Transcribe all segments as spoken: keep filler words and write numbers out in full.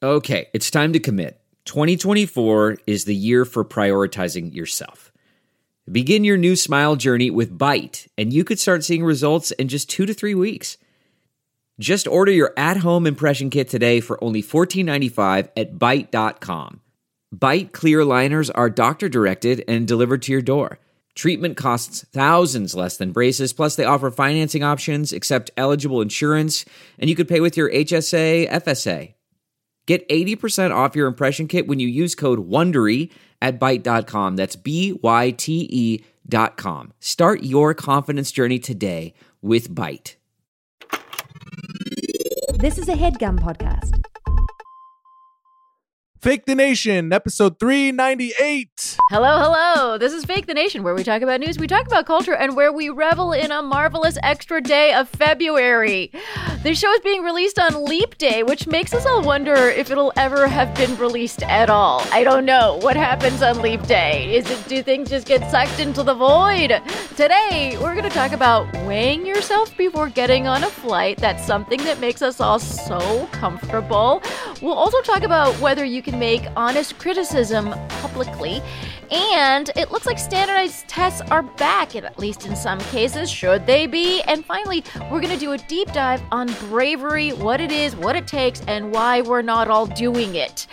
Okay, it's time to commit. twenty twenty-four is the year for prioritizing yourself. Begin your new smile journey with Byte, and you could start seeing results in just two to three weeks. Just order your at-home impression kit today for only fourteen ninety-five at byte dot com. Byte clear aligners are doctor-directed and delivered to your door. Treatment costs thousands less than braces, plus they offer financing options, accept eligible insurance, and you could pay with your H S A, F S A. Get eighty percent off your impression kit when you use code WONDERY at byte dot com. That's B Y T E dot com. Start your confidence journey today with Byte. This is a HeadGum podcast. Fake the Nation, episode three ninety-eight. Hello, hello. This is Fake the Nation, where we talk about news, we talk about culture, and where we revel in a marvelous extra day of February. This show is being released on Leap Day, which makes us all wonder if it'll ever have been released at all. I don't know. What happens on Leap Day? Is it, do things just get sucked into the void? Today, we're going to talk about weighing yourself before getting on a flight. That's something that makes us all so comfortable. We'll also talk about whether you can make honest criticism publicly. And it looks like standardized tests are back, at least in some cases. Should they be? And finally, we're going to do a deep dive on bravery, what it is, what it takes, and why we're not all doing it.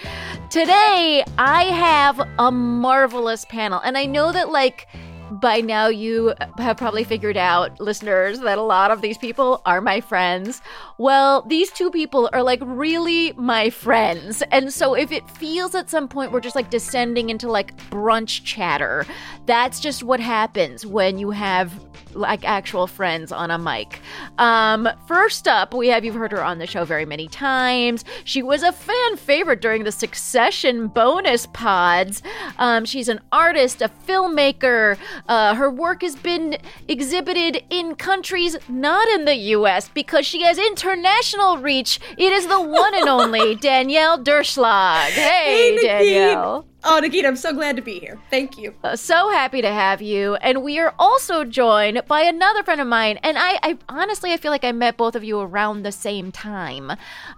Today, I have a marvelous panel. And I know that, like, by now you have probably figured out, listeners, that a lot of these people are my friends. Well, these two people are like really my friends. And so if it feels at some point we're just like descending into like brunch chatter, that's just what happens when you have like actual friends on a mic. Um, first up, we have, you've heard her on the show very many times. She was a fan favorite during the Succession bonus pods. Um, she's an artist, a filmmaker. Uh, her work has been exhibited in countries not in the U S because she has international reach. It is the one and only Danielle Durschlag. Hey, hey Danielle. Oh, Nikita, I'm so glad to be here. Thank you. Uh, so happy to have you. And we are also joined by another friend of mine. And I, I honestly, I feel like I met both of you around the same time.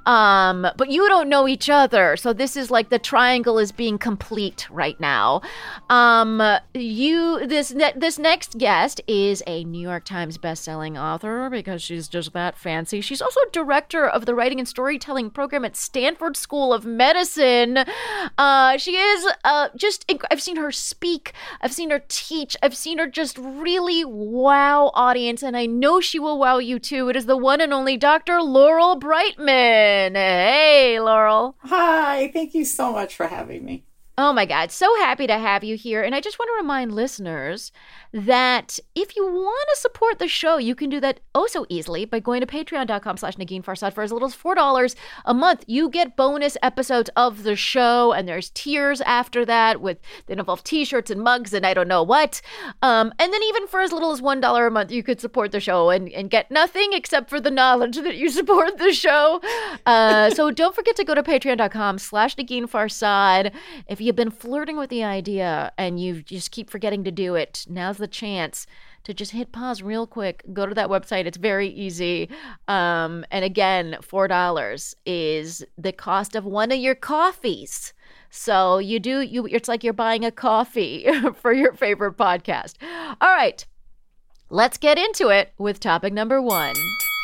Um, but you don't know each other. So this is like the triangle is being complete right now. Um, you, this, ne- this next guest is a New York Times bestselling author because she's just that fancy. She's also director of the writing and storytelling program at Stanford School of Medicine. Uh, she is Uh, just, inc- I've seen her speak, I've seen her teach, I've seen her just really wow audience, and I know she will wow you too. It is the one and only Doctor Laurel Brightman. Hey, Laurel. Hi, thank you so much for having me. Oh my God, so happy to have you here. And I just want to remind listeners that if you want to support the show, you can do that oh so easily by going to patreon.com slash Negin Farsad. For as little as four dollars a month, you get bonus episodes of the show, and there's tiers after that with that involve t-shirts and mugs and I don't know what. Um, and then even for as little as one dollar a month, you could support the show and, and get nothing except for the knowledge that you support the show. Uh, so don't forget to go to patreon.com slash Negin Farsad. If you've been flirting with the idea and you just keep forgetting to do it, now's the chance to just hit pause real quick. Go to that website. It's very easy. Um, and again, four dollars is the cost of one of your coffees. So you do, you. It's like you're buying a coffee for your favorite podcast. All right, let's get into it with topic number one.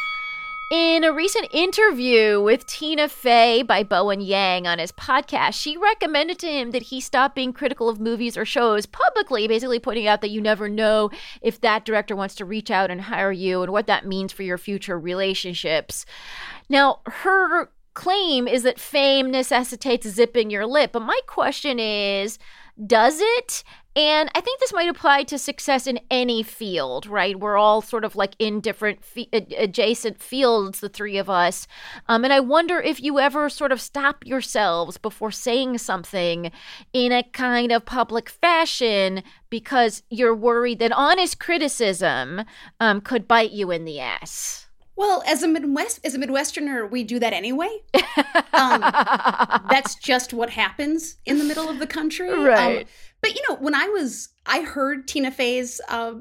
In a recent interview with Tina Fey by Bowen Yang on his podcast, she recommended to him that he stop being critical of movies or shows publicly, basically pointing out that you never know if that director wants to reach out and hire you and what that means for your future relationships. Now, her claim is that fame necessitates zipping your lip, but my question is, does it? And I think this might apply to success in any field, right? We're all sort of like in different fe- adjacent fields, the three of us. Um, and I wonder if you ever sort of stop yourselves before saying something in a kind of public fashion because you're worried that honest criticism um, could bite you in the ass. Well, as a Midwest, as a Midwesterner, we do that anyway. Um, that's just what happens in the middle of the country. Right. Um, but, you know, when I was, I heard Tina Fey's um,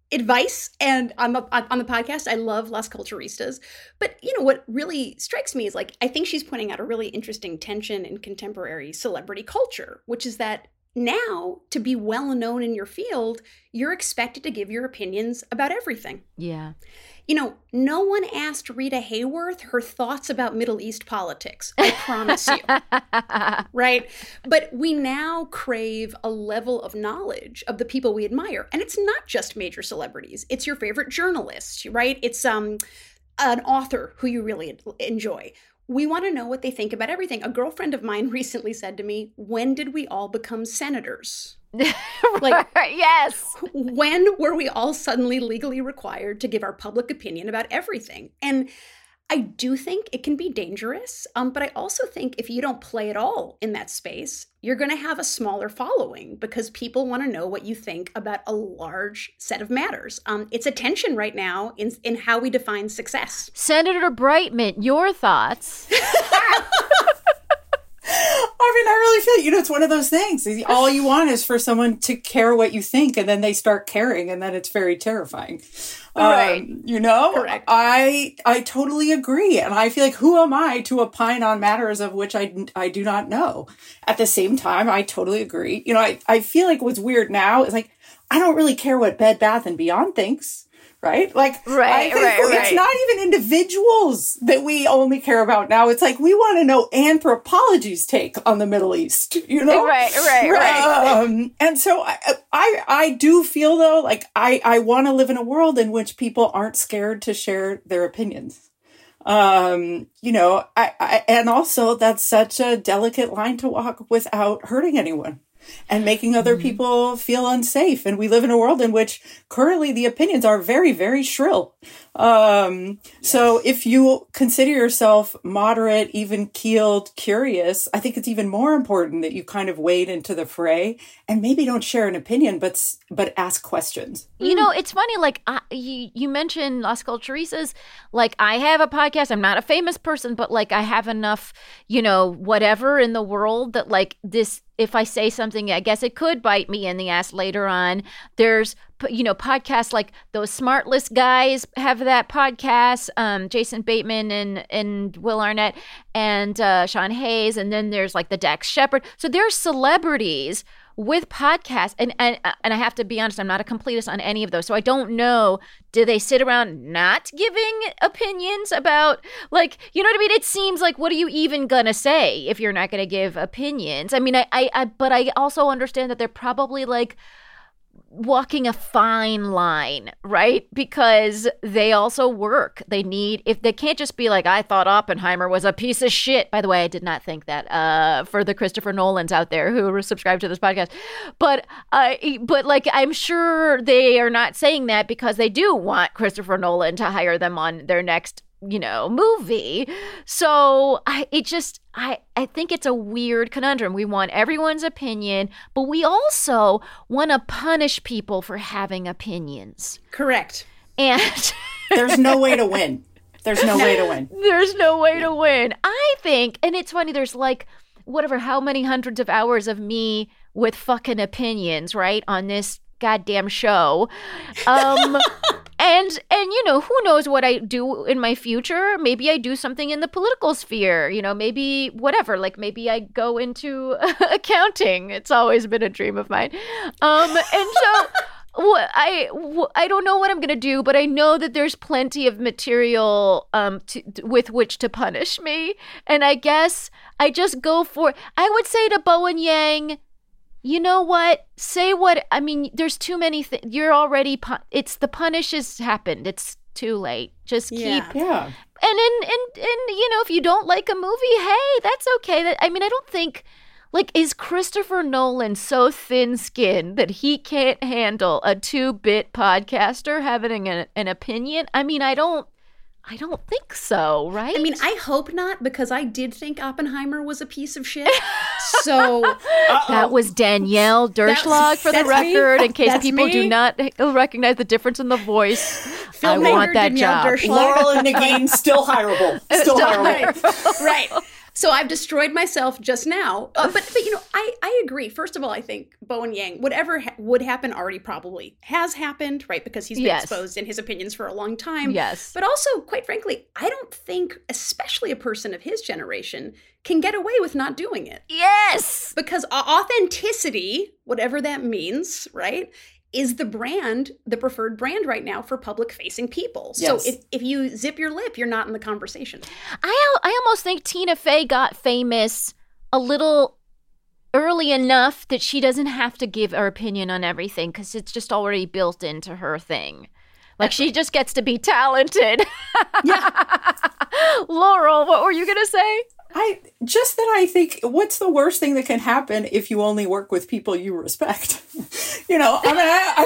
advice and on the on the podcast. I love Las Culturistas. But, you know, what really strikes me is like, I think she's pointing out a really interesting tension in contemporary celebrity culture, which is that now, to be well known in your field, you're expected to give your opinions about everything. Yeah. You know, no one asked Rita Hayworth her thoughts about Middle East politics, I promise you. Right? But we now crave a level of knowledge of the people we admire. And it's not just major celebrities. It's your favorite journalist, right? It's um an author who you really enjoy. We want to know what they think about everything. A girlfriend of mine recently said to me, when did we all become senators? Like, yes. When were we all suddenly legally required to give our public opinion about everything? And I do think it can be dangerous, um, but I also think if you don't play at all in that space, you're going to have a smaller following because people want to know what you think about a large set of matters. Um, it's a tension right now in, in how we define success. Senator Brightman, your thoughts? I mean, I really feel, you know, it's one of those things. All you want is for someone to care what you think, and then they start caring, and then it's very terrifying. Right. Um, you know, Correct. I I totally agree. And I feel like, who am I to opine on matters of which I, I do not know? At the same time, I totally agree. You know, I, I feel like what's weird now is like, I don't really care what Bed Bath and Beyond thinks. Right? Like, Right, I think right, it's right. not even individuals that we only care about now. It's like, we want to know anthropology's take on the Middle East, you know? Right, right, right. Um, and so I, I, I do feel though, like I, I want to live in a world in which people aren't scared to share their opinions. Um, you know, I, I, and also that's such a delicate line to walk without hurting anyone and making other mm-hmm. people feel unsafe. And we live in a world in which currently the opinions are very, very shrill. Um, yes. So if you consider yourself moderate, even keeled, curious, I think it's even more important that you kind of wade into the fray and maybe don't share an opinion, but but ask questions. You know, it's funny, like, I, you, you mentioned Las Culturistas. Like, I have a podcast. I'm not a famous person, but, like, I have enough, you know, whatever in the world that, like, this, if I say something, I guess it could bite me in the ass later on. There's, you know, podcasts like those Smartless guys have that podcast, um, Jason Bateman and, and Will Arnett and uh, Sean Hayes. And then there's, like, the Dax Shepard. So there's celebrities with podcasts, and, and and I have to be honest, I'm not a completist on any of those, so I don't know, do they sit around not giving opinions about, like, you know what I mean? It seems like, what are you even gonna say if you're not gonna give opinions? I mean, I, I, I but I also understand that they're probably, like, walking a fine line, right? Because they also work. They need, if they can't just be like, I thought Oppenheimer was a piece of shit. By the way, I did not think that, uh, for the Christopher Nolans out there who subscribe to this podcast. But, uh, but like, I'm sure they are not saying that because they do want Christopher Nolan to hire them on their next, you know, movie. So I, it just, I, I think it's a weird conundrum. We want everyone's opinion, but we also want to punish people for having opinions. Correct. And there's no way to win. There's no way to win. There's no way to win. I think, and it's funny, there's like, whatever, how many hundreds of hours of me with fucking opinions, right, on this goddamn show. Um, and, and, you know, who knows what I do in my future? Maybe I do something in the political sphere, you know, maybe whatever, like maybe I go into accounting. It's always been a dream of mine. Um, and so I, I don't know what I'm going to do, but I know that there's plenty of material um, to, with which to punish me. And I guess I just go for, I would say to Bowen Yang, you know what? Say what, I mean, there's too many things. You're already, pu- it's the punish has happened. It's too late. Just keep. Yeah. Yeah. And, and, and, and, you know, if you don't like a movie, hey, that's okay. That, I mean, I don't think, like, is Christopher Nolan so thin-skinned that he can't handle a two-bit podcaster having an, an opinion? I mean, I don't, I don't think so, right? I mean, I hope not, because I did think Oppenheimer was a piece of shit. So that was Danielle Derschlag, for the that's me. record, in case That's people me. do not recognize the difference in the voice. I Filmmaker want that Danielle job. Derschlag. Laurel and Nagin, still hireable. Still hireable. Right. Right. So I've destroyed myself just now. Uh, but, but, you know, I, I agree. First of all, I think Bowen Yang, whatever ha- would happen already probably has happened, right? Because he's been Yes. exposed in his opinions for a long time. Yes. But also, quite frankly, I don't think, especially a person of his generation, can get away with not doing it. Yes. Because authenticity, whatever that means, right, is the brand, the preferred brand right now for public-facing people. Yes. So if, if you zip your lip, you're not in the conversation. I al- I almost think Tina Fey got famous a little early enough that she doesn't have to give her opinion on everything because it's just already built into her thing. Like, she just gets to be talented. Yeah. Laurel, what were you going to say? I just that I think what's the worst thing that can happen if you only work with people you respect? you know, I mean,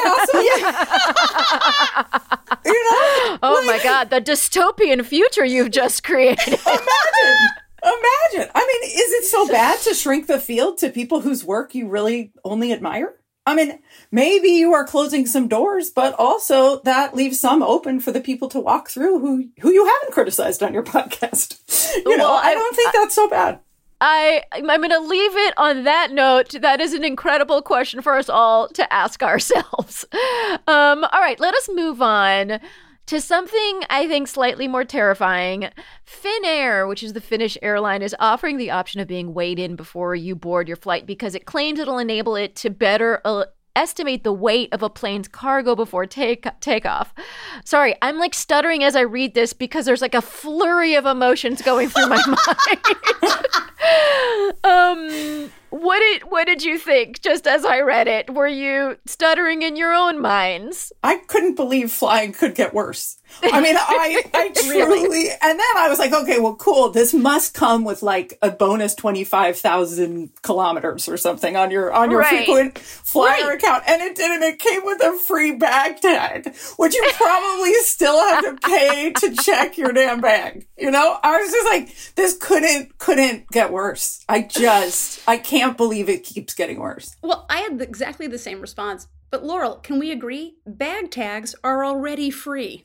I, I also, yeah. you know, Oh like, my God, the dystopian future you've just created. imagine, imagine. I mean, is it so bad to shrink the field to people whose work you really only admire? I mean, maybe you are closing some doors, but also that leaves some open for the people to walk through who who you haven't criticized on your podcast. You know, Well, I I- don't think that's so bad. I, I'm going to leave it on that note. That is an incredible question for us all to ask ourselves. Um, all right, let us move on to something I think slightly more terrifying. Finnair, which is the Finnish airline, is offering the option of being weighed in before you board your flight because it claims it'll enable it to better uh, estimate the weight of a plane's cargo before take takeoff. Sorry, I'm like stuttering as I read this because there's like a flurry of emotions going through my mind. um, what did what did you think just as I read it? Were you stuttering in your own minds? I couldn't believe flying could get worse. I mean, I, I truly, Really? and then I was like, okay, well, cool. This must come with like a bonus twenty-five thousand kilometers or something on your, on your Right. frequent flyer Right. account. And it didn't. It came with a free bag tag, which you probably still have to pay to check your damn bag. You know, I was just like, this couldn't, couldn't get worse. I just, I can't believe it keeps getting worse. Well, I had the, exactly the same response. But Laurel, can we agree? Bag tags are already free.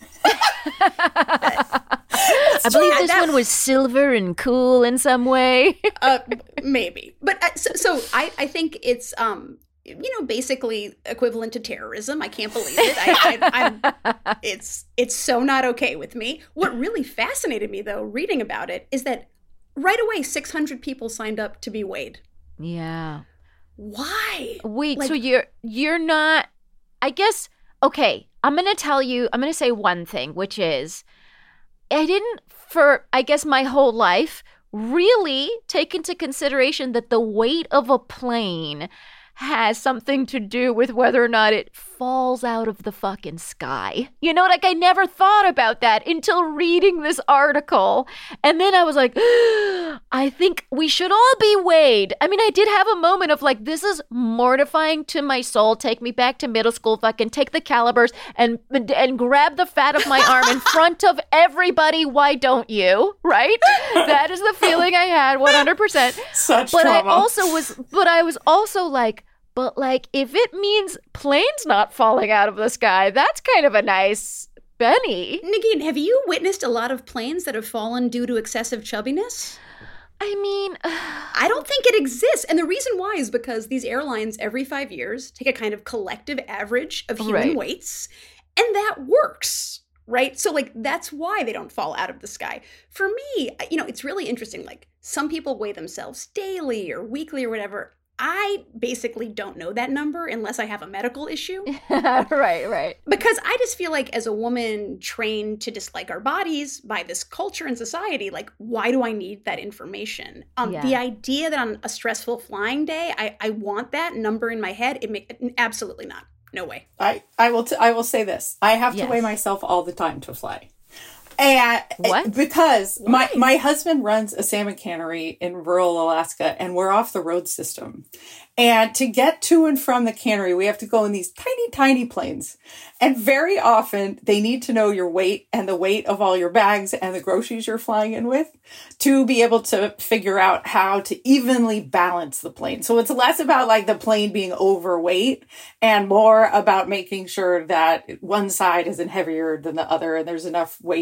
I believe this that- one was silver and cool in some way. uh, maybe. But uh, so, so I, I think it's, um, you know, basically equivalent to terrorism. I can't believe it. I, I, I'm, it's it's so not okay with me. What really fascinated me, though, reading about it, is that right away six hundred people signed up to be weighed. Yeah. Why? Wait, Like- so you're you're not I guess okay, I'm going to tell you I'm going to say one thing, which is I didn't for I guess my whole life really take into consideration that the weight of a plane has something to do with whether or not it falls out of the fucking sky. You know, like I never thought about that until reading this article. And then I was like, I think we should all be weighed. I mean, I did have a moment of like, this is mortifying to my soul. Take me back to middle school, fucking take the calipers and and grab the fat of my arm in front of everybody. Why don't you? Right? That is the feeling I had one hundred percent. Such But trauma. I also was, but I was also like, but like, if it means planes not falling out of the sky, that's kind of a nice Benny. Nagin, have you witnessed a lot of planes that have fallen due to excessive chubbiness? I mean, I don't think it exists. And the reason why is because these airlines every five years take a kind of collective average of human Right. weights, and that works, right? So, like, that's why they don't fall out of the sky. For me, you know, it's really interesting. Like, some people weigh themselves daily or weekly or whatever. I basically don't know that number unless I have a medical issue. right, right. Because I just feel like as a woman trained to dislike our bodies by this culture and society, like, why do I need that information? Um, Yeah. The idea that on a stressful flying day, I, I want that number in my head, it make absolutely not. No way. I, I will t- I will say this. I have Yes. to weigh myself all the time to fly. And What? because my, Why? my husband runs a salmon cannery in rural Alaska and we're off the road system. And to get to and from the cannery, we have to go in these tiny, tiny planes. And very often they need to know your weight and the weight of all your bags and the groceries you're flying in with to be able to figure out how to evenly balance the plane. So it's less about like the plane being overweight and more about making sure that one side isn't heavier than the other and there's enough weight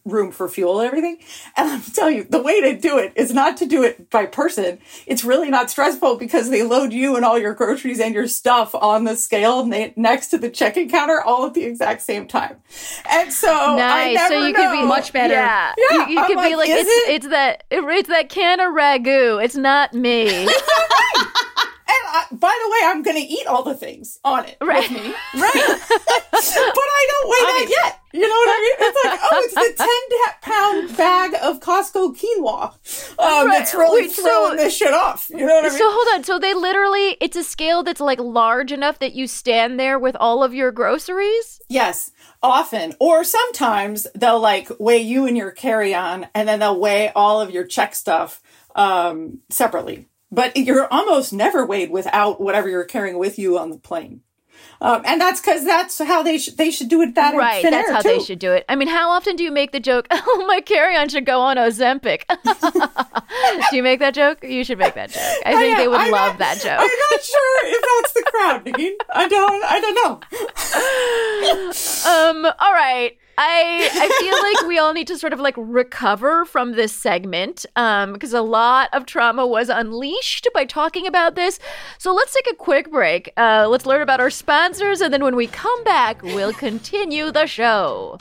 room for fuel and everything. And I'm telling you, the way to do it is not to do it by person. It's really not stressful because they load you and all your groceries and your stuff on the scale na- next to the checking counter all at the exact same time. And so nice. I never so you know. could be much better. Yeah, Yeah, you, you I'm could be like, like, is it's it? it's that it, it's that can of ragu. It's not me. And I, by the way, I'm going to eat all the things on it Right. with me. Right. But I don't weigh that yet. You know what I mean? It's like, oh, it's the ten pound bag of Costco quinoa um, Right. that's really Wait, so- throwing this shit off. You know what I mean? So hold on. So they literally, it's a scale that's like large enough that you stand there with all of your groceries? Yes, often. Or sometimes they'll like weigh you and your carry-on, and then they'll weigh all of your check stuff um, separately. But you're almost never weighed without whatever you're carrying with you on the plane. Um, and that's because that's how they should they should do it. That Right, in thin that's air, how too. they should do it. I mean, how often do you make the joke, oh, my carry-on should go on Ozempic? Do you make that joke? You should make that joke. I think I- they would I'm love not- that joke. I'm not sure if that's the crowd, Nikki. I don't. I don't know. Um, all right. I I feel like we all need to sort of like recover from this segment um, because a lot of trauma was unleashed by talking about this. So let's take a quick break. Uh, let's learn about our sponsors, and then when we come back, we'll continue the show.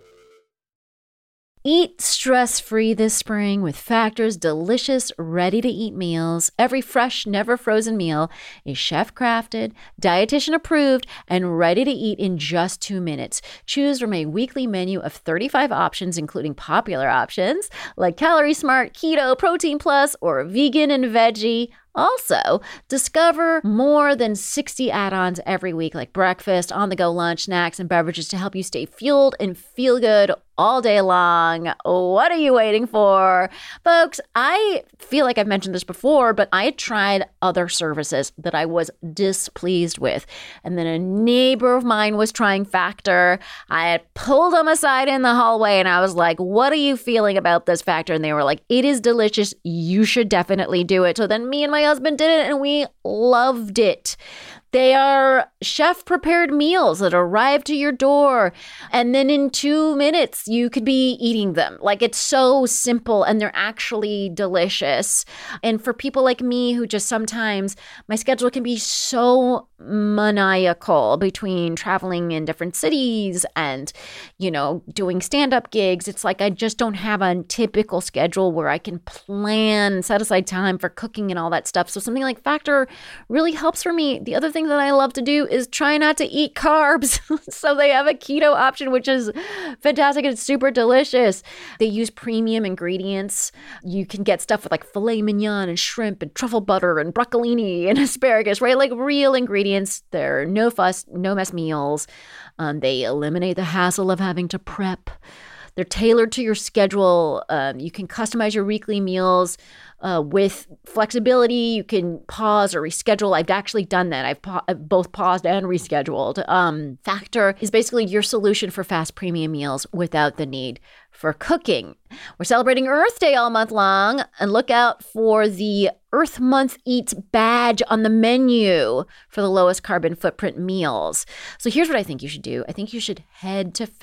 Eat stress-free this spring with Factor's delicious, ready-to-eat meals. Every fresh, never-frozen meal is chef-crafted, dietitian-approved, and ready to eat in just two minutes. Choose from a weekly menu of thirty-five options, including popular options like Calorie Smart, Keto, Protein Plus, or Vegan and Veggie. Also, discover more than sixty add-ons every week, like breakfast, on-the-go lunch, snacks, and beverages to help you stay fueled and feel good all day long. What are you waiting for? Folks, I feel like I've mentioned this before, but I had tried other services that I was displeased with. And then a neighbor of mine was trying Factor. I had pulled them aside in the hallway and I was like, what are you feeling about this Factor? And they were like, it is delicious. You should definitely do it. So then me and my husband did it and we loved it. They are chef-prepared meals that arrive to your door, and then in two minutes, you could be eating them. Like, it's so simple, and they're actually delicious. And for people like me who just sometimes, my schedule can be so maniacal between traveling in different cities and, you know, doing stand-up gigs. It's like I just don't have a typical schedule where I can plan, set aside time for cooking and all that stuff. So something like Factor really helps for me. The other thing that I love to do is try not to eat carbs. So they have a keto option, which is fantastic. It's super delicious. They use premium ingredients. You can get stuff with like filet mignon and shrimp and truffle butter and broccolini and asparagus, right? Like real ingredients. They're no fuss, no mess meals. Um, they eliminate the hassle of having to prep. They're tailored to your schedule. Um, you can customize your weekly meals uh, with flexibility. You can pause or reschedule. I've actually done that. I've, pa- I've both paused and rescheduled. Um, Factor is basically your solution for fast premium meals without the need for cooking. We're celebrating Earth Day all month long, and look out for the Earth Month Eats badge on the menu for the lowest carbon footprint meals. So here's what I think you should do. I think you should head to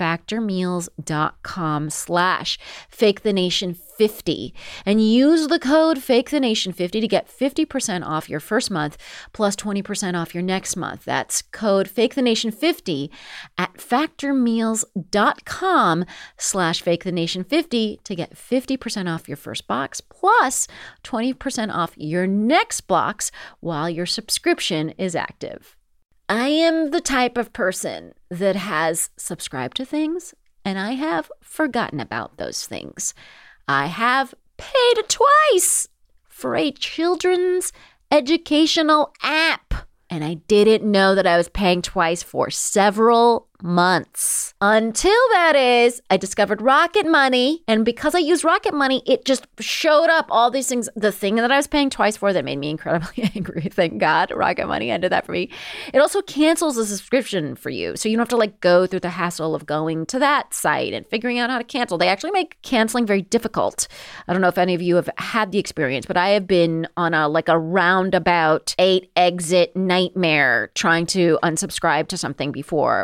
factormeals.com slash fake the nation 50 and use the code fake the nation fifty to get fifty percent off your first month plus twenty percent off your next month. That's code fake the nation 50 at factormeals.com slash fake the nation 50 to get fifty percent off your first box plus twenty percent off your next box while your subscription is active. I am the type of person that has subscribed to things and I have forgotten about those things. I have paid twice for a children's educational app, and I didn't know that I was paying twice for several months. Until that is, I discovered Rocket Money, and because I use Rocket Money, it just showed up all these things. The thing that I was paying twice for that made me incredibly angry. Thank God Rocket Money ended that for me. It also cancels the subscription for you, so you don't have to like go through the hassle of going to that site and figuring out how to cancel. They actually make canceling very difficult. I don't know if any of you have had the experience, but I have been on a like a roundabout eight exit nightmare trying to unsubscribe to something before. Rocket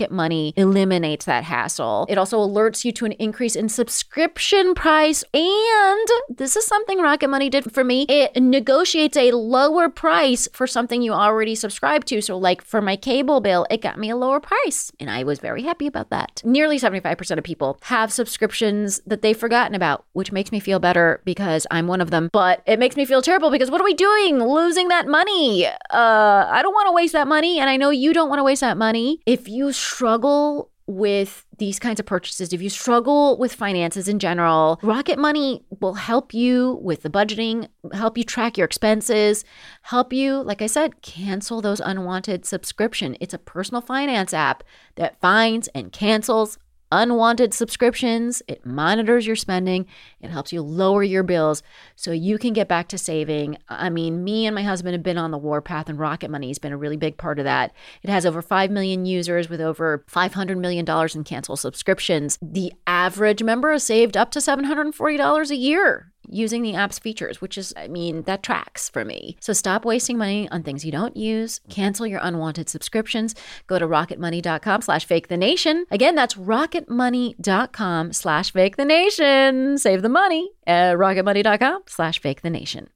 Rocket Money eliminates that hassle. It also alerts you to an increase in subscription price. And this is something Rocket Money did for me. It negotiates a lower price for something you already subscribe to. So like for my cable bill, it got me a lower price. And I was very happy about that. Nearly seventy-five percent of people have subscriptions that they've forgotten about, which makes me feel better because I'm one of them. But it makes me feel terrible because what are we doing? Losing that money. Uh, I don't want to waste that money. And I know you don't want to waste that money. If you struggle with these kinds of purchases, if you struggle with finances in general, Rocket Money will help you with the budgeting, help you track your expenses, help you, like I said, cancel those unwanted subscriptions. It's a personal finance app that finds and cancels unwanted subscriptions. It monitors your spending. It helps you lower your bills so you can get back to saving. I mean, me and my husband have been on the warpath, and Rocket Money has been a really big part of that. It has over five million users with over five hundred million dollars in canceled subscriptions. The average member has saved up to seven hundred forty dollars a year using the app's features, which is, I mean, that tracks for me. So stop wasting money on things you don't use. Cancel your unwanted subscriptions. Go to rocketmoney.com slash fake the nation. Again, that's rocketmoney.com slash fake the nation. Save the money at rocketmoney.com slash fake the nation.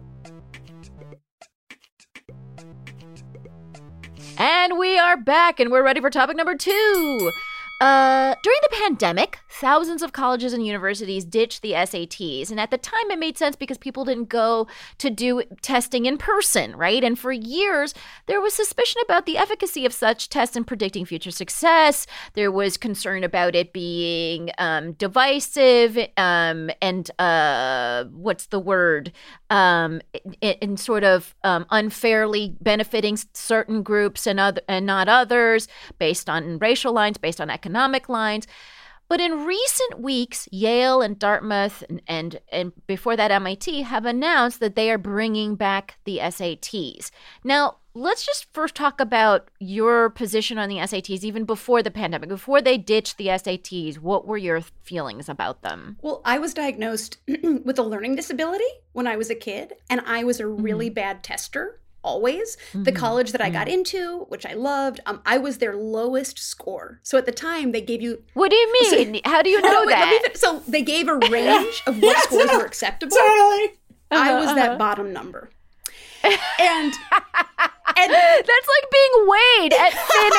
And we are back, and we're ready for topic number two. Uh, during the pandemic, thousands of colleges and universities ditched the S A Ts. And at the time, it made sense because people didn't go to do testing in person, right? And for years, there was suspicion about the efficacy of such tests in predicting future success. There was concern about it being um, divisive um, and, uh, what's the word? Um, and sort of um, unfairly benefiting certain groups and other and not others, based on racial lines, based on economic lines. But in recent weeks, Yale and Dartmouth and, and and before that M I T have announced that they are bringing back the S A Ts. Now, let's just first talk about your position on the S A Ts even before the pandemic, before they ditched the S A Ts. What were your feelings about them? Well, I was diagnosed with a learning disability when I was a kid, and I was a really mm-hmm. bad tester. Always. Mm-hmm. The college that I got into, which I loved, um, I was their lowest score. So at the time, they gave you... What do you mean? So, How do you know no, that? Wait, so they gave a range of what yeah, scores no, were acceptable. Totally. Uh-huh, I was uh-huh. that bottom number. And, and that's like being weighed at thin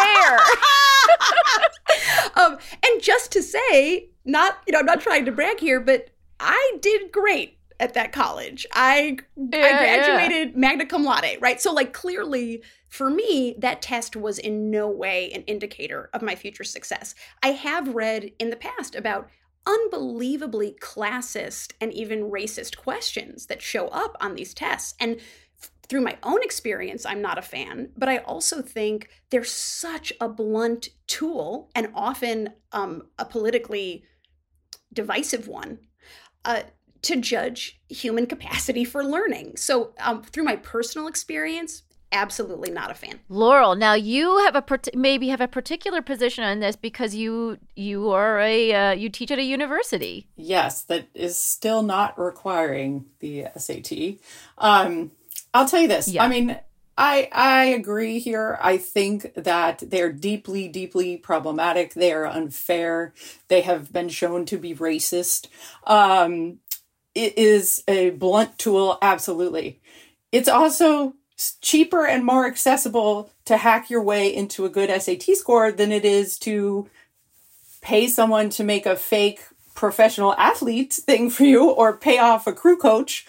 air. um, and just to say, not, you know, I'm not trying to brag here, but I did great at that college. I yeah, I graduated yeah. magna cum laude, right? So like clearly for me, that test was in no way an indicator of my future success. I have read in the past about unbelievably classist and even racist questions that show up on these tests. And f- through my own experience, I'm not a fan, but I also think they're such a blunt tool and often um, a politically divisive one. Uh, to judge human capacity for learning. So um, through my personal experience, absolutely not a fan. Laurel, now you have a maybe have a particular position on this because you you are a uh, you teach at a university. Yes, that is still not requiring the S A T. Um, I'll tell you this. Yeah. I mean, I I agree here. I think that they're deeply, deeply problematic. They are unfair. They have been shown to be racist. Um, It is a blunt tool, absolutely. It's also cheaper and more accessible to hack your way into a good S A T score than it is to pay someone to make a fake professional athlete thing for you, or pay off a crew coach,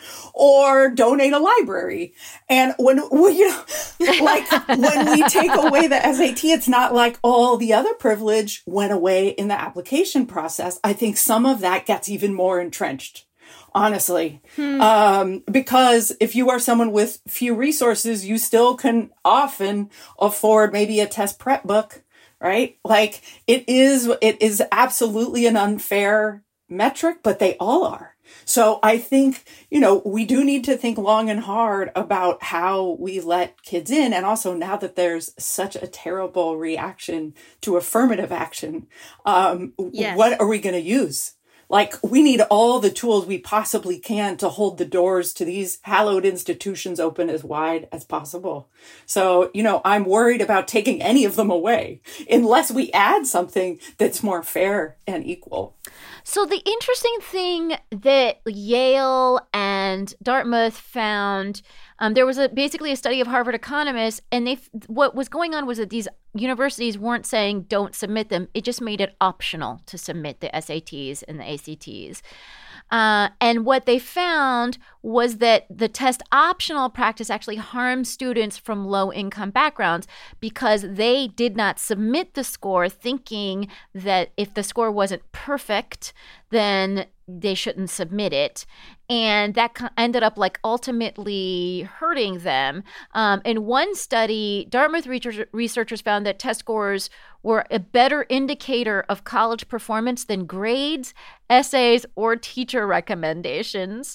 or donate a library. And when we, you know, like when we take away the S A T, it's not like all the other privilege went away in the application process. I think some of that gets even more entrenched. Honestly, hmm. um, because if you are someone with few resources, you still can often afford maybe a test prep book, right? Like it is, it is absolutely an unfair metric, but they all are. So I think, you know, we do need to think long and hard about how we let kids in. And also now that there's such a terrible reaction to affirmative action, um, yes. what are we going to use? Like, we need all the tools we possibly can to hold the doors to these hallowed institutions open as wide as possible. So, you know, I'm worried about taking any of them away unless we add something that's more fair and equal. So the interesting thing that Yale and Dartmouth found, um, there was a basically a study of Harvard economists, and they what was going on was that these universities weren't saying don't submit them. It just made it optional to submit the S A Ts and the A C Ts. Uh, and what they found was that the test optional practice actually harmed students from low-income backgrounds because they did not submit the score thinking that if the score wasn't perfect, then they shouldn't submit it. And that ended up like ultimately hurting them. Um, in one study, Dartmouth research- researchers found that test scores were a better indicator of college performance than grades, essays, or teacher recommendations.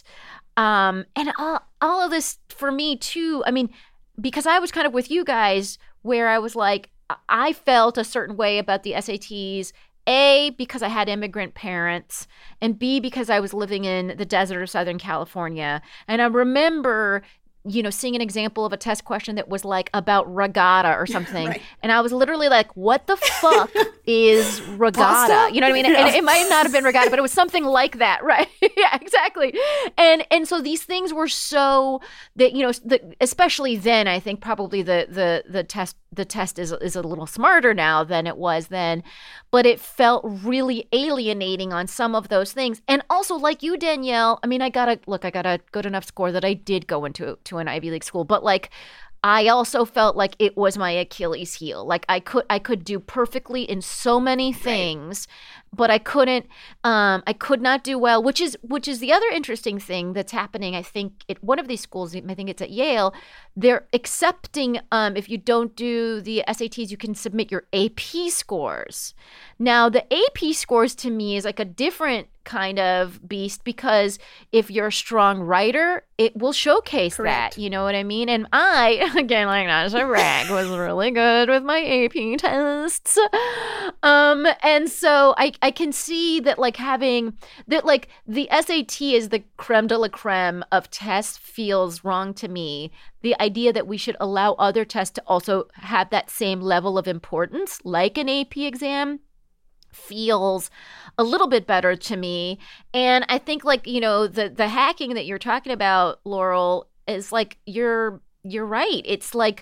Um, and all, all of this for me too, I mean, because I was kind of with you guys where I was like, I felt a certain way about the S A Ts, A, because I had immigrant parents, and B, because I was living in the desert of Southern California. And I remember, you know, seeing an example of a test question that was like about regatta or something. Right. And I was literally like, what the fuck is regatta? Pasta? You know what I mean? Yeah. And it might not have been regatta, but it was something like that. Right. Yeah, exactly. And and so these things were so that, you know, the, especially then, I think probably the the the test the test is is a little smarter now than it was then, but it felt really alienating on some of those things. And also, like you, Danielle, I mean, I got a look, I got a good enough score that I did go into to an Ivy League school, but like I also felt like it was my Achilles heel. Like I could I could do perfectly in so many things, right. but I couldn't um, I could not do well, which is which is the other interesting thing that's happening. I think at one of these schools, I think it's at Yale, they're accepting um, if you don't do the S A Ts, you can submit your A P scores. Now, the A P scores to me is like a different kind of beast because if you're a strong writer, it will showcase Correct. That. You know what I mean? And I, again, like not as a rag, was really good with my A P tests. Um, and so I, I can see that like having that like the S A T is the creme de la creme of tests feels wrong to me. The idea that we should allow other tests to also have that same level of importance, like an A P exam, feels a little bit better to me. And I think like, you know, the the hacking that you're talking about, Laurel, is like you're you're right. It's like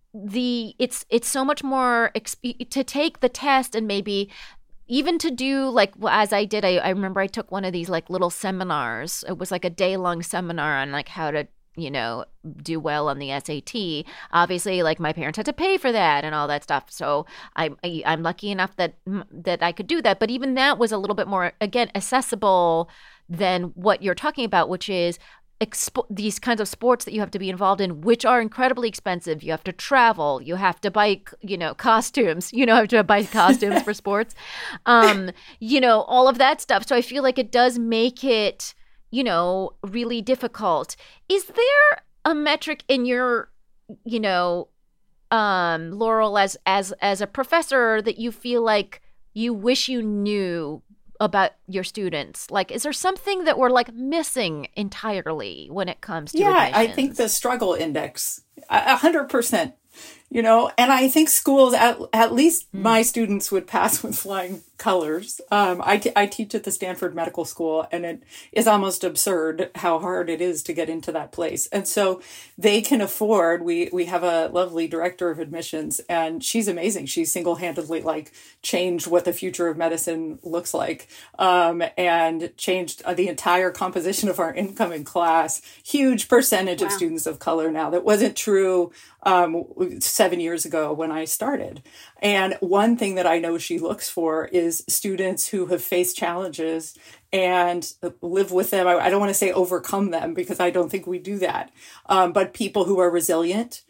the it's it's so much more exp- to take the test and maybe even to do like as I did, I, I remember I took one of these like little seminars. It was like a day long seminar on like how to, you know, do well on the S A T. Obviously, like my parents had to pay for that and all that stuff. So I'm I'm lucky enough that that I could do that. But even that was a little bit more, again, accessible than what you're talking about, which is expo- these kinds of sports that you have to be involved in, which are incredibly expensive. You have to travel. You have to buy, you know, costumes. You know, have to buy costumes for sports. Um, you know, all of that stuff. So I feel like it does make it, you know, really difficult. Is there a metric in your, you know, um, Laurel, as as as a professor that you feel like you wish you knew about your students? Like, is there something that we're like missing entirely when it comes to yeah, admissions? I think the struggle index, a hundred percent. You know, and I think schools, at, at least mm. my students would pass with flying colors. Um, I, t- I teach at the Stanford Medical School, and it is almost absurd how hard it is to get into that place. And so they can afford, we, we have a lovely director of admissions, and she's amazing. She's single-handedly like changed what the future of medicine looks like, um, and changed uh, the entire composition of our incoming class. Huge percentage wow. of students of color now. That wasn't true um, seven years ago when I started. And one thing that I know she looks for is students who have faced challenges and live with them. I, I don't want to say overcome them because I don't think we do that. Um, but people who are resilient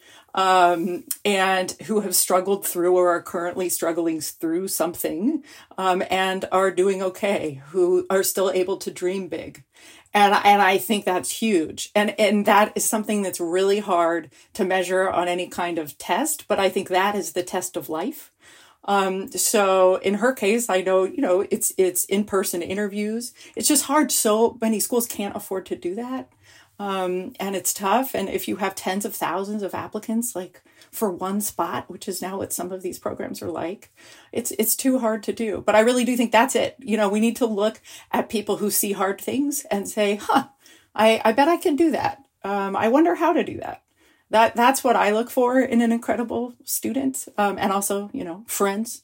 um, and who have struggled through or are currently struggling through something um, and are doing okay, who are still able to dream big. And and I think that's huge. And and that is something that's really hard to measure on any kind of test. But I think that is the test of life. Um, so in her case, I know, you know, it's, it's in-person interviews. It's just hard. So many schools can't afford to do that. Um, and it's tough. And if you have tens of thousands of applicants, like for one spot, which is now what some of these programs are like, it's, it's too hard to do. But I really do think that's it. You know, we need to look at people who see hard things and say, huh, I, I bet I can do that. Um, I wonder how to do that. That that's what I look for in an incredible student, um, and also, you know, friends.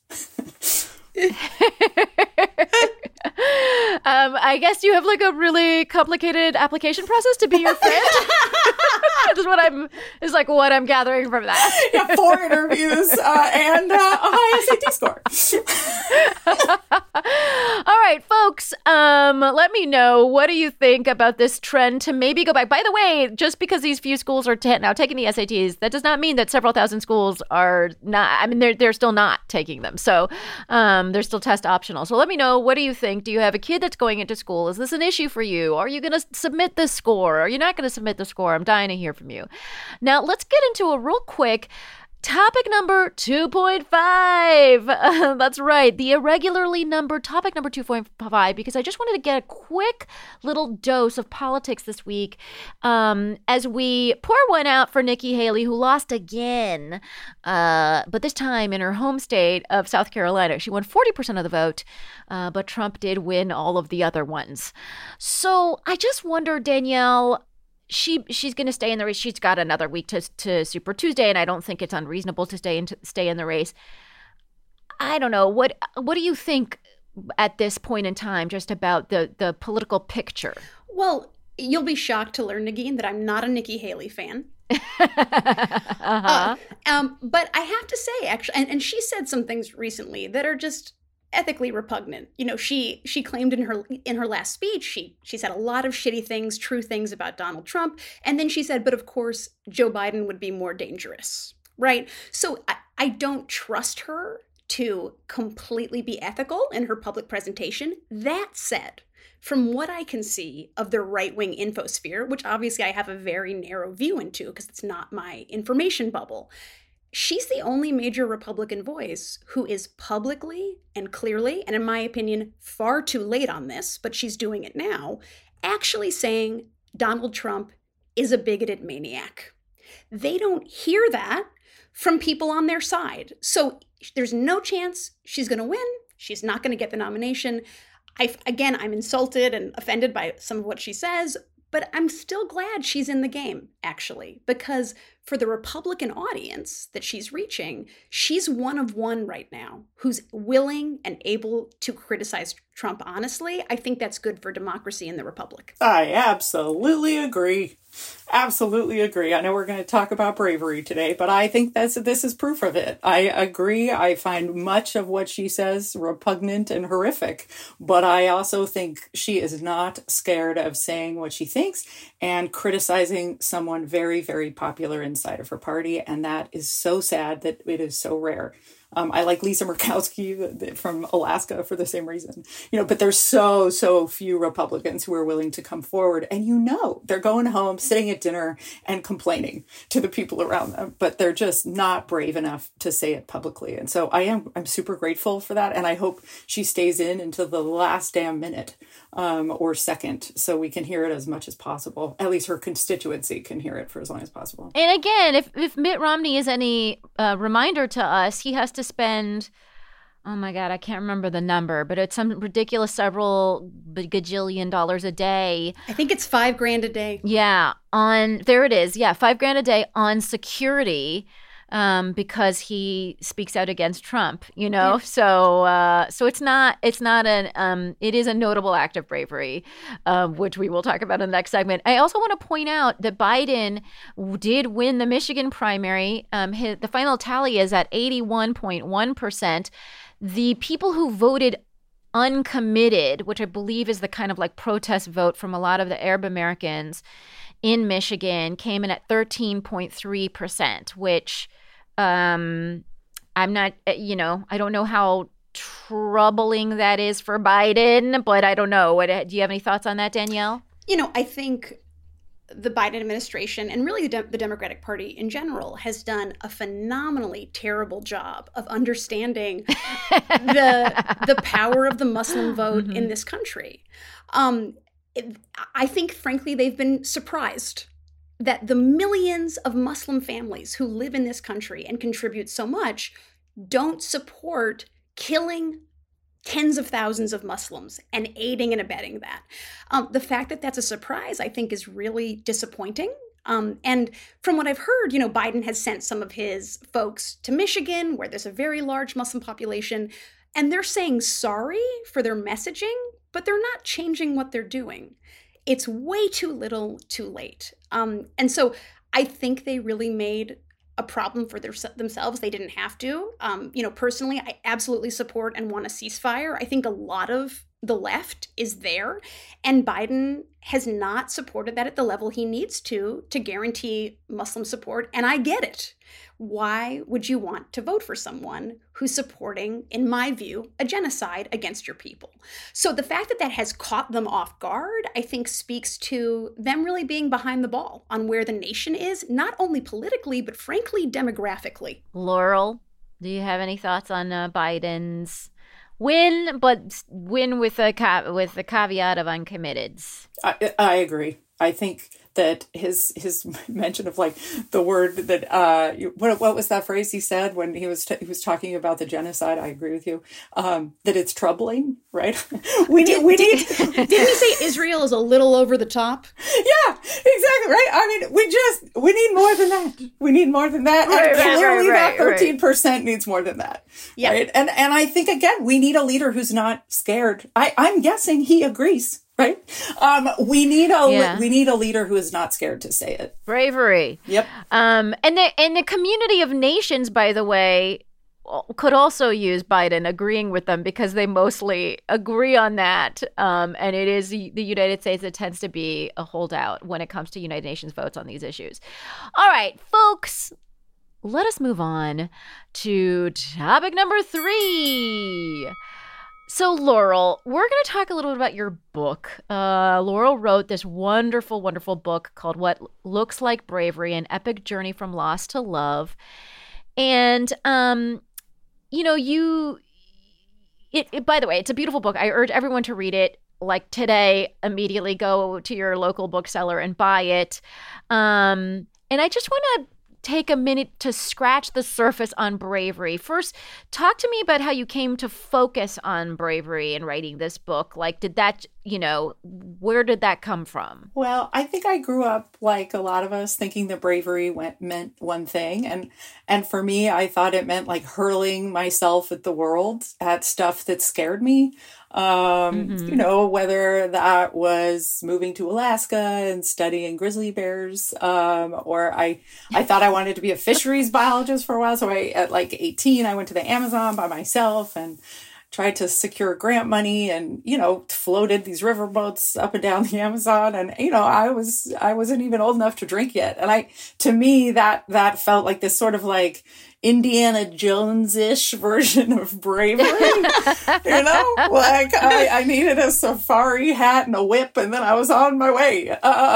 um, I guess you have like a really complicated application process to be your friend. That's what I'm. Is like what I'm gathering from that. Yeah, four interviews uh, and uh, a high S A T score. All right, folks. Um, let me know, what do you think about this trend to maybe go back? By the way, just because these few schools are t- now taking the S A Ts, that does not mean that several thousand schools are not. I mean, they're they're still not taking them. So um, they're still test optional. So let me know, what do you think? Do you have a kid that's going into school? Is this an issue for you? Are you going to submit this score? Are you not going to submit the score? I'm dying to hear from you. Now, let's get into a real quick topic number two point five. Uh, that's right. The irregularly numbered topic number two point five, because I just wanted to get a quick little dose of politics this week um, as we pour one out for Nikki Haley, who lost again, uh, but this time in her home state of South Carolina. She won forty percent of the vote, uh, but Trump did win all of the other ones. So I just wonder, Danielle, She she's going to stay in the race. She's got another week to to Super Tuesday, and I don't think it's unreasonable to stay in to stay in the race. I don't know. What what do you think at this point in time, just about the the political picture? Well, you'll be shocked to learn, Negin, that I'm not a Nikki Haley fan. uh-huh. uh, um, but I have to say, actually, and, and she said some things recently that are just ethically repugnant. You know, she she claimed in her in her last speech, she she said a lot of shitty things, true things about Donald Trump. And then she said, but of course, Joe Biden would be more dangerous, right? So I, I don't trust her to completely be ethical in her public presentation. That said, from what I can see of the right-wing infosphere, which obviously I have a very narrow view into because it's not my information bubble, she's the only major Republican voice who is publicly and clearly, and in my opinion, far too late on this, but she's doing it now, actually saying Donald Trump is a bigoted maniac. They don't hear that from people on their side. So there's no chance she's going to win. She's not going to get the nomination. I, again, I'm insulted and offended by some of what she says, but I'm still glad she's in the game, actually, because for the Republican audience that she's reaching, she's one of one right now who's willing and able to criticize Trump honestly. I think that's good for democracy in the Republic. I absolutely agree. Absolutely agree. I know we're going to talk about bravery today, but I think that's this is proof of it. I agree. I find much of what she says repugnant and horrific, but I also think she is not scared of saying what she thinks and criticizing someone very, very popular inside of her party. And that is so sad that it is so rare. Um, I like Lisa Murkowski from Alaska for the same reason, you know, but there's so, so few Republicans who are willing to come forward. And, you know, they're going home, sitting at dinner and complaining to the people around them, but they're just not brave enough to say it publicly. And so I am, I'm super grateful for that. And I hope she stays in until the last damn minute um, or second, so we can hear it as much as possible. At least her constituency can hear it for as long as possible. And again, if, if Mitt Romney is any uh, reminder to us, he has to spend, oh my God, I can't remember the number, but it's some ridiculous several gajillion dollars a day. I think it's five grand a day. Yeah, on, there it is. Yeah, five grand a day on security um, because he speaks out against Trump, you know? Yeah. So uh, so it's not, it's not an, um, it is a notable act of bravery, uh, which we will talk about in the next segment. I also want to point out that Biden did win the Michigan primary. Um, his, the final tally is at eighty-one point one percent. The people who voted uncommitted, which I believe is the kind of like protest vote from a lot of the Arab Americans in Michigan, came in at thirteen point three percent, which um, I'm not, you know, I don't know how troubling that is for Biden, but I don't know. What, do you have any thoughts on that, Danielle? You know, I think the Biden administration and really the, De- the Democratic Party in general has done a phenomenally terrible job of understanding the the power of the Muslim vote mm-hmm. in this country. Um, it, I think, frankly, they've been surprised that the millions of Muslim families who live in this country and contribute so much don't support killing tens of thousands of Muslims and aiding and abetting that. Um, the fact that that's a surprise, I think, is really disappointing. Um, and from what I've heard, you know, Biden has sent some of his folks to Michigan, where there's a very large Muslim population, and they're saying sorry for their messaging, but they're not changing what they're doing. It's way too little, too late. Um, and so I think they really made a problem for their, themselves. They didn't have to. Um, you know, personally, I absolutely support and want a ceasefire. I think a lot of the left is there, and Biden has not supported that at the level he needs to to guarantee Muslim support. And I get it. Why would you want to vote for someone who's supporting, in my view, a genocide against your people? So the fact that that has caught them off guard, I think, speaks to them really being behind the ball on where the nation is, not only politically, but frankly, demographically. Laurel, do you have any thoughts on uh, Biden's win, but win with a ca- with the caveat of uncommitteds? I, I agree. I think that his his mention of like the word that uh what what was that phrase he said when he was t- he was talking about the genocide? I agree with you. Um, that it's troubling, right? we need we need. Didn't he say Israel is a little over the top? Yeah, exactly. Right. I mean, we just we need more than that. We need more than that. Right, and right, clearly, right, that thirteen percent needs more than that. Yeah. Right. And and I think again, we need a leader who's not scared. I I'm guessing he agrees. Right. Um, we need a yeah. we need a leader who is not scared to say it. Bravery. Yep. Um, and the and the community of nations, by the way, could also use Biden agreeing with them because they mostly agree on that. Um, and it is the United States that tends to be a holdout when it comes to United Nations votes on these issues. All right, folks. Let us move on to topic number three. So, Laurel, we're going to talk a little bit about your book. Uh, Laurel wrote this wonderful, wonderful book called What Looks Like Bravery, An Epic Journey from Loss to Love. And, um, you know, you, it, it, by the way, it's a beautiful book. I urge everyone to read it. Like today, immediately go to your local bookseller and buy it. Um, and I just want to take a minute to scratch the surface on bravery. First, talk to me about how you came to focus on bravery in writing this book. Like, did that, you know, where did that come from? Well, I think I grew up like a lot of us thinking that bravery went, meant one thing. And, and for me, I thought it meant like hurling myself at the world, at stuff that scared me. Um, mm-hmm. You know, whether that was moving to Alaska and studying grizzly bears, um, or I, I thought I wanted to be a fisheries biologist for a while. So I, at like eighteen, I went to the Amazon by myself and tried to secure grant money and, you know, floated these riverboats up and down the Amazon. And, you know, I was, I wasn't even old enough to drink yet. And I, to me, that, that felt like this sort of like Indiana Jones-ish version of bravery, you know, like I, I needed a safari hat and a whip and then I was on my way.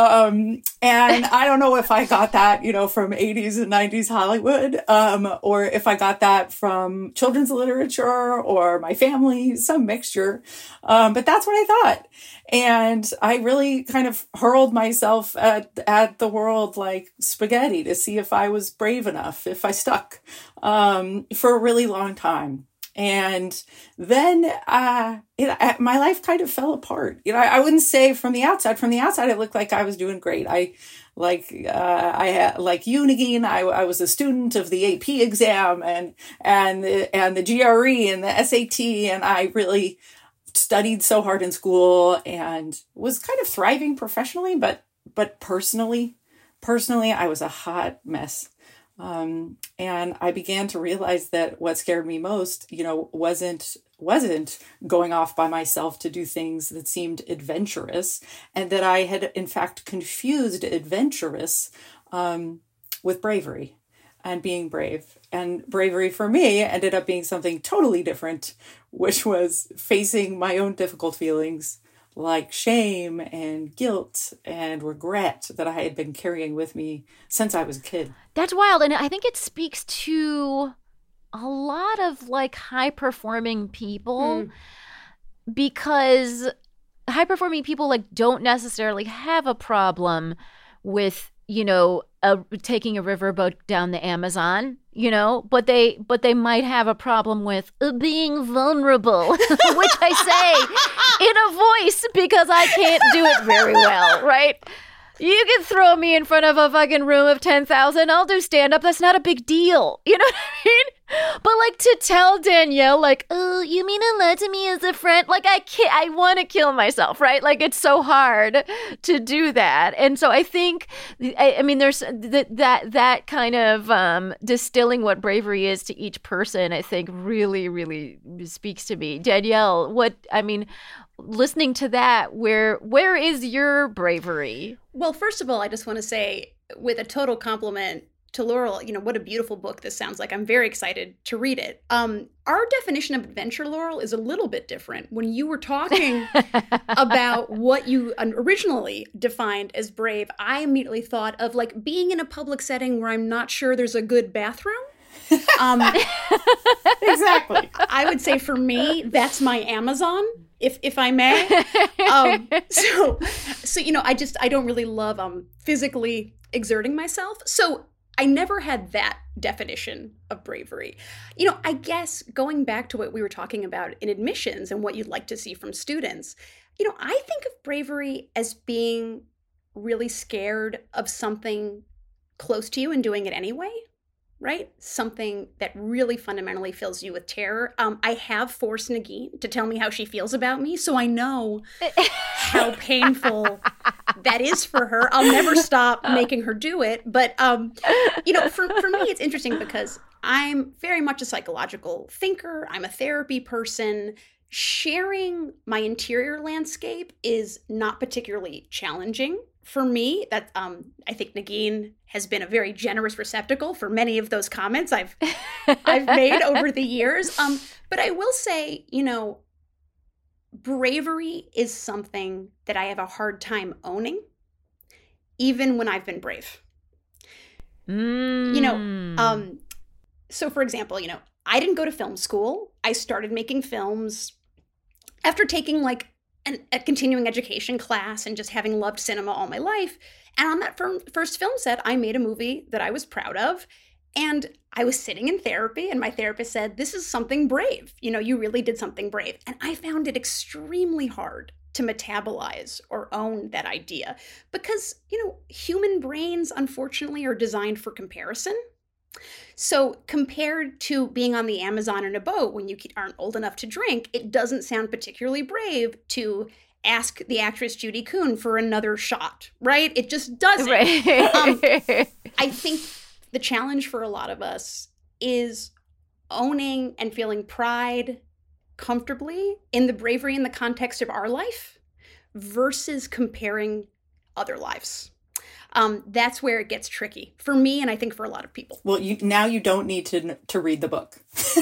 Um, and I don't know if I got that, you know, from eighties and nineties Hollywood, um, or if I got that from children's literature or my family, some mixture. Um, but that's what I thought. And I really kind of hurled myself at, at the world like spaghetti to see if I was brave enough, if I stuck, um, for a really long time. And then, uh, it, my life kind of fell apart. You know, I, I wouldn't say from the outside, from the outside, it looked like I was doing great. I, like, uh, I had, like you, Negin, I, I was a student of the A P exam and, and, the, and the G R E and the S A T. And I really studied so hard in school and was kind of thriving professionally, but, but personally, personally, I was a hot mess. Um, and I began to realize that what scared me most, you know, wasn't, wasn't going off by myself to do things that seemed adventurous, and that I had in fact confused adventurous, um, with bravery and being brave. And bravery for me ended up being something totally different, which was facing my own difficult feelings, like shame and guilt and regret that I had been carrying with me since I was a kid. That's wild. And I think it speaks to a lot of like high performing people mm. because high performing people like don't necessarily have a problem with, you know, a, taking a riverboat down the Amazon, you know, but they but they might have a problem with uh, being vulnerable, which I say in a voice because I can't do it very well, right? You can throw me in front of a fucking room of ten thousand. I'll do stand-up. That's not a big deal. You know what I mean? But, like, to tell Danielle, like, oh, you mean a lot to me as a friend? Like, I can't, I want to kill myself, right? Like, it's so hard to do that. And so I think, I, I mean, there's th- that that kind of um, distilling what bravery is to each person, I think, really, really speaks to me. Danielle, what, I mean, listening to that, where where is your bravery? Well, first of all, I just want to say, with a total compliment to Laurel, you know, what a beautiful book this sounds like. I'm very excited to read it. Um, our definition of adventure, Laurel, is a little bit different. When you were talking about what you originally defined as brave, I immediately thought of like being in a public setting where I'm not sure there's a good bathroom. Um, exactly. I would say for me, that's my Amazon, if if I may. Um, so, so you know, I just I don't really love um physically exerting myself. So I never had that definition of bravery. You know, I guess going back to what we were talking about in admissions and what you'd like to see from students, you know, I think of bravery as being really scared of something close to you and doing it anyway. Right? Something that really fundamentally fills you with terror. Um, I have forced Negin to tell me how she feels about me, so I know how painful that is for her. I'll never stop making her do it. But, um, you know, for, for me, it's interesting because I'm very much a psychological thinker. I'm a therapy person. Sharing my interior landscape is not particularly challenging for me. That um, I think Negin has been a very generous receptacle for many of those comments I've I've made over the years. Um, but I will say, you know, bravery is something that I have a hard time owning, even when I've been brave. Mm. You know, um, so for example, you know, I didn't go to film school. I started making films after taking like an, a continuing education class and just having loved cinema all my life. And on that fir- first film set, I made a movie that I was proud of. And I was sitting in therapy and my therapist said, this is something brave. You know, you really did something brave. And I found it extremely hard to metabolize or own that idea because, you know, human brains, unfortunately, are designed for comparison. So compared to being on the Amazon in a boat when you aren't old enough to drink, it doesn't sound particularly brave to ask the actress Judy Kuhn for another shot, right? It just doesn't. Right. um, I think the challenge for a lot of us is owning and feeling pride comfortably in the bravery in the context of our life versus comparing other lives. Um, that's where it gets tricky for me, and I think for a lot of people. Well, you now you don't need to to read the book because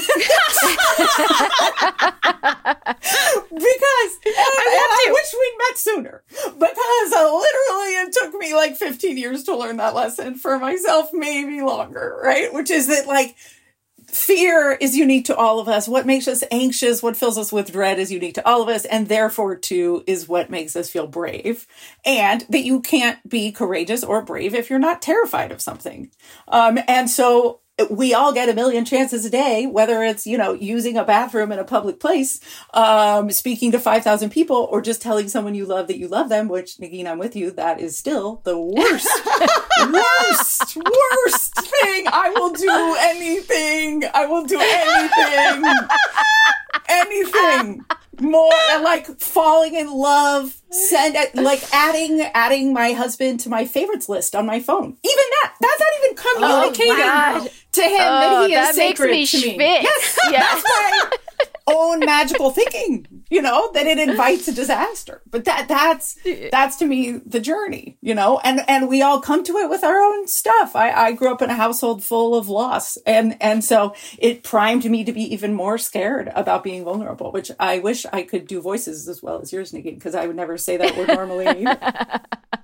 I, I wish we'd met sooner. Because uh, literally, it took me like fifteen years to learn that lesson for myself, maybe longer. Right, which is that like. Fear is unique to all of us. What makes us anxious, what fills us with dread is unique to all of us. And therefore, too, is what makes us feel brave. And that you can't be courageous or brave if you're not terrified of something. Um, and so we all get a million chances a day, whether it's, you know, using a bathroom in a public place, um, speaking to five thousand people, or just telling someone you love that you love them, which, Negin, I'm with you, that is still the worst, worst, worst thing. I will do anything. I will do anything. Anything. More like falling in love, send like adding adding my husband to my favorites list on my phone. Even that, that's not even communicating oh, God. to him oh, that he is that sacred makes me to me. Schwitz. Yes, Yeah. that's my own magical thinking. you know, that it invites a disaster. But that that's that's to me the journey, you know, and and we all come to it with our own stuff. I, I grew up in a household full of loss, and and so it primed me to be even more scared about being vulnerable, which I wish I could do voices as well as yours, Negin, because I would never say that word normally either.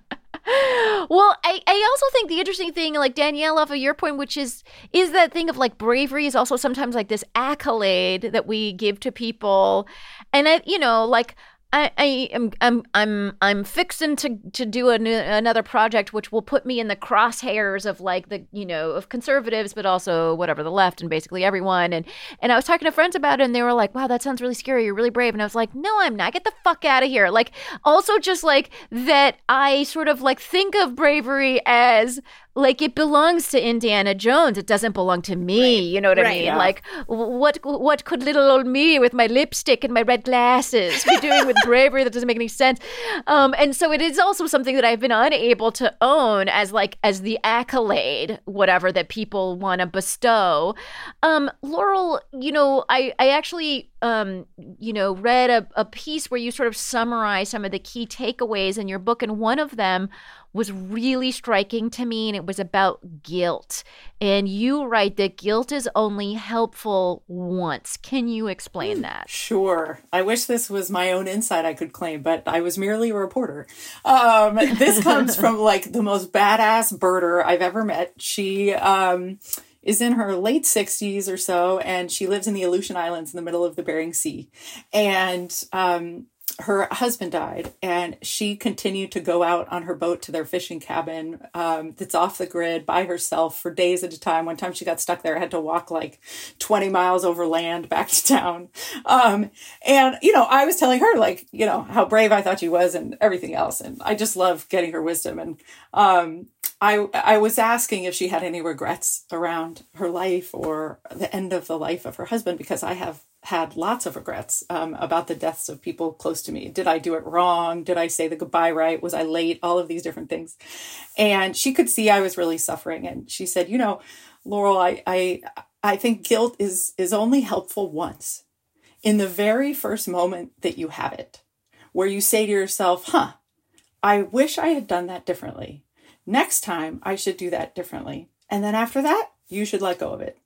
Well, I, I also think the interesting thing, like Danielle, off of your point, which is is that thing of like bravery is also sometimes like this accolade that we give to people. And, I, you know, like I, I am I'm I'm I'm fixing to to do a new, another project which will put me in the crosshairs of like the, you know, of conservatives, but also whatever, the left and basically everyone. And and I was talking to friends about it, and they were like, wow, that sounds really scary. You're really brave. And I was like, no, I'm not. Get the fuck out of here. Like, also just like that I sort of like think of bravery as like it belongs to Indiana Jones. It doesn't belong to me. Right. You know what right, I mean? Yeah. Like, what what could little old me with my lipstick and my red glasses be doing with bravery? That doesn't make any sense. Um, and so it is also something that I've been unable to own as like as the accolade, whatever, that people want to bestow. Um, Laurel, you know, I I actually um, you know read a, a piece where you sort of summarize some of the key takeaways in your book, and one of them was really striking to me, and it was about guilt. And you write that guilt is only helpful once. Can you explain that? Sure. I wish this was my own insight I could claim, but I was merely a reporter. Um, this comes from like the most badass birder I've ever met. She um, is in her late sixties or so, and she lives in the Aleutian Islands in the middle of the Bering Sea. And um, her husband died, and she continued to go out on her boat to their fishing cabin um, that's off the grid by herself for days at a time. One time she got stuck there, had to walk like twenty miles over land back to town. Um, and, you know, I was telling her like, you know, how brave I thought she was and everything else. And I just love getting her wisdom. And um, I, I was asking if she had any regrets around her life or the end of the life of her husband, because I have had lots of regrets um, about the deaths of people close to me. Did I do it wrong? Did I say the goodbye right? Was I late? All of these different things. And she could see I was really suffering. And she said, you know, Laurel, I I, I think guilt is is only helpful once. In the very first moment that you have it, where you say to yourself, huh, I wish I had done that differently. Next time I should do that differently. And then after that, you should let go of it.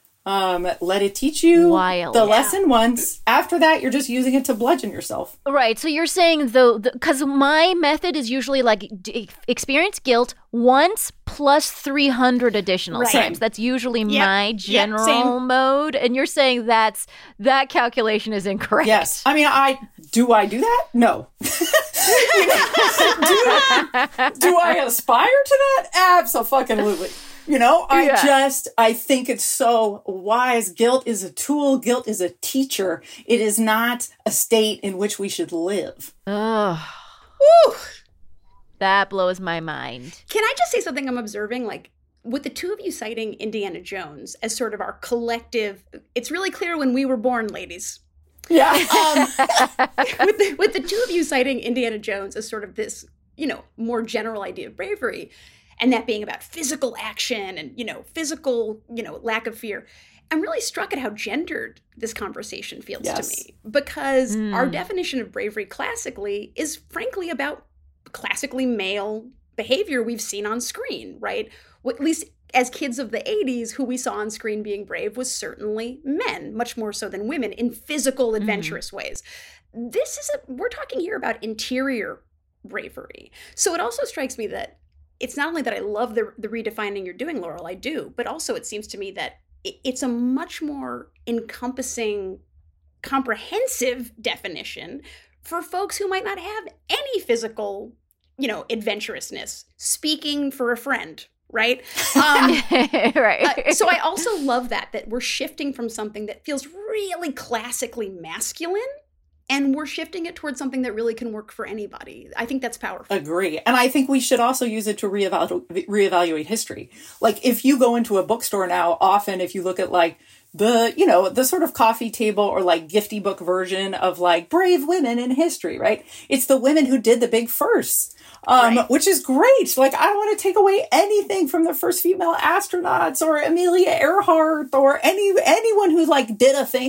Um, let it teach you Wild. the yeah. lesson once. After that, you're just using it to bludgeon yourself. Right. So you're saying, though, because my method is usually like d- experience guilt once plus three hundred additional right. times. That's usually yep. my general yep, mode. And you're saying that's that calculation is incorrect. Yes. I mean, I do I do that? No. do, do I aspire to that? Absolutely. You know, I yeah. just, I think it's so wise. Guilt is a tool. Guilt is a teacher. It is not a state in which we should live. Oh, Woo. That blows my mind. Can I just say something I'm observing? Like, with the two of you citing Indiana Jones as sort of our collective, it's really clear when we were born, ladies. Yeah. Um, with, the, with the two of you citing Indiana Jones as sort of this, you know, more general idea of bravery, and that being about physical action and, you know, physical, you know, lack of fear. I'm really struck at how gendered this conversation feels yes. to me, because mm. our definition of bravery classically is frankly about classically male behavior we've seen on screen, right? Well, at least as kids of the eighties, who we saw on screen being brave was certainly men, much more so than women in physical, adventurous mm. ways. This is a, we're talking here about interior bravery. So it also strikes me that it's not only that I love the, the redefining you're doing, Laurel, I do, but also it seems to me that it, it's a much more encompassing, comprehensive definition for folks who might not have any physical, you know, adventurousness. Speaking for a friend, right? Um, right. Uh, so I also love that, that we're shifting from something that feels really classically masculine, and we're shifting it towards something that really can work for anybody. I think that's powerful. Agree. And I think we should also use it to reevalu- reevaluate history. Like, if you go into a bookstore now, often if you look at like the, you know, the sort of coffee table or like gifty book version of like brave women in history, right? It's the women who did the big firsts, um, right. which is great. Like, I don't want to take away anything from the first female astronauts or Amelia Earhart or any anyone who like did a thing.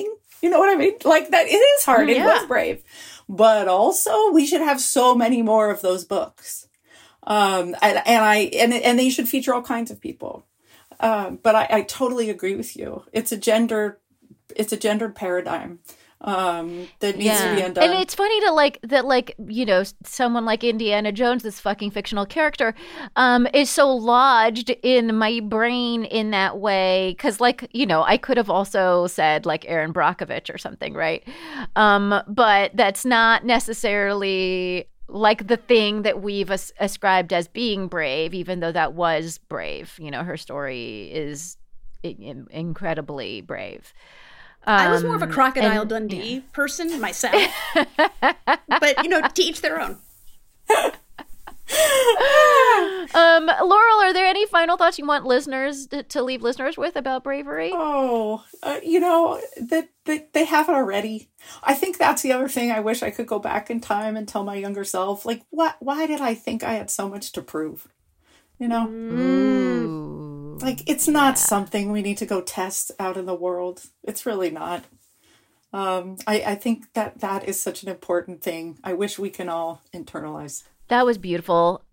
You know what I mean? Like that, it is hard. It Yeah. was brave. But also, we should have so many more of those books. Um, and, and I, and, and they should feature all kinds of people. Um, but I, I totally agree with you. It's a gender, it's a gendered paradigm. Um, that needs to be undone. And it's funny to like that, like, you know, someone like Indiana Jones, this fucking fictional character, um, is so lodged in my brain in that way. Cause like, you know, I could have also said like Aaron Brockovich or something, right? Um, but that's not necessarily like the thing that we've as- ascribed as being brave, even though that was brave. You know, her story is in- incredibly brave. Um, I was more of a Crocodile and, Dundee yeah. person myself. But, you know, to each their own. um, Laurel, are there any final thoughts you want listeners to, to leave listeners with about bravery? Oh, uh, you know, that they, they have it already. I think that's the other thing. I wish I could go back in time and tell my younger self, like, what? Why did I think I had so much to prove? You know? Ooh. Like, it's not Yeah. something we need to go test out in the world. It's really not. Um, I, I think that that is such an important thing. I wish we can all internalize. That was beautiful.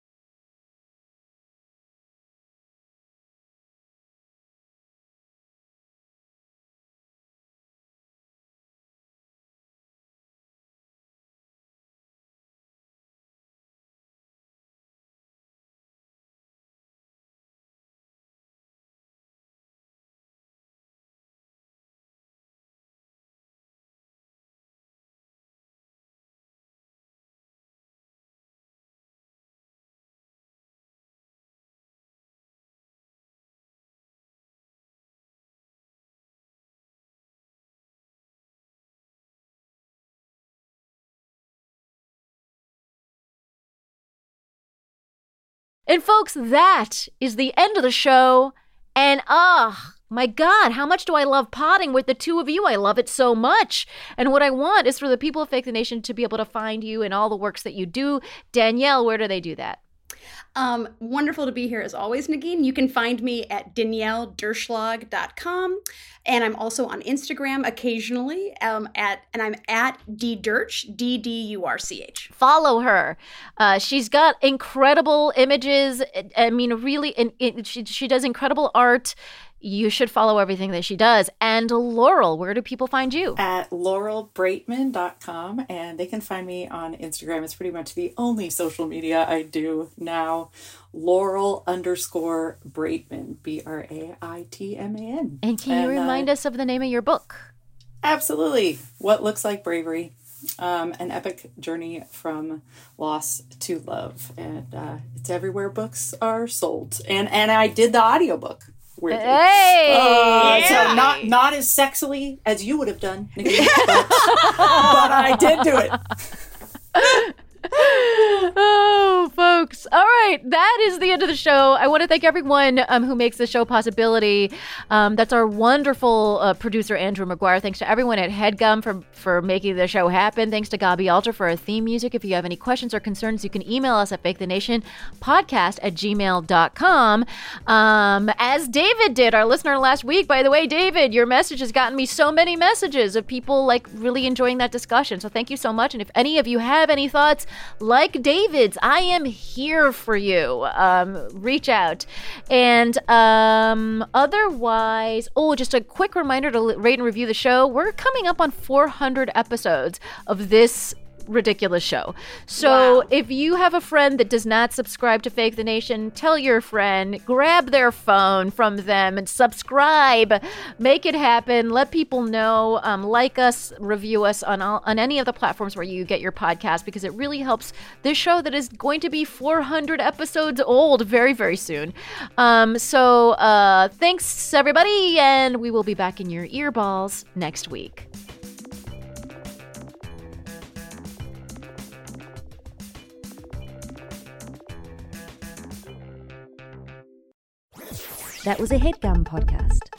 And folks, that is the end of the show. And ah, my God, how much do I love potting with the two of you? I love it so much. And what I want is for the people of Fake the Nation to be able to find you and all the works that you do. Danielle, where do they do that? Um, wonderful to be here as always, Negin. You can find me at danielle derschlag dot com. And I'm also on Instagram occasionally um, at, and I'm at ddurch, D D U R C H. Follow her. Uh, she's got incredible images. I mean, really, and it, she, she does incredible art. You should follow everything that she does. And Laurel, where do people find you? At laurel braitman dot com, and they can find me on Instagram. It's pretty much the only social media I do now. Laurel underscore Braitman, B R A I T M A N. And can you and, remind uh, us of the name of your book? Absolutely. What Looks Like Bravery. Um, an epic journey from loss to love. And uh, it's everywhere books are sold. And, and I did the audiobook. Weirdly. Hey! Uh, yeah. So not not as sexily as you would have done, Nikki, but, but I did do it. Oh, folks. All right. That is the end of the show. I want to thank everyone um, who makes the show possibility. Um, that's our wonderful uh, producer, Andrew McGuire. Thanks to everyone at HeadGum for, for making the show happen. Thanks to Gabi Alter for our theme music. If you have any questions or concerns, you can email us at fake the nation podcast at gmail dot com. Um, as David did, our listener last week. By the way, David, your message has gotten me so many messages of people like really enjoying that discussion. So thank you so much. And if any of you have any thoughts, like David's, I am here for you. Um, reach out. And um, otherwise, oh, just a quick reminder to rate and review the show. We're coming up on four hundred episodes of this ridiculous show. So Wow. if you have a friend that does not subscribe to Fake the Nation, tell your friend, grab their phone from them and subscribe. Make it happen. Let people know. Um, like us, review us on all, on any of the platforms where you get your podcast, because it really helps this show that is going to be four hundred episodes old very, very soon. Um, so uh, thanks, everybody, and we will be back in your earballs next week. That was a HeadGum podcast.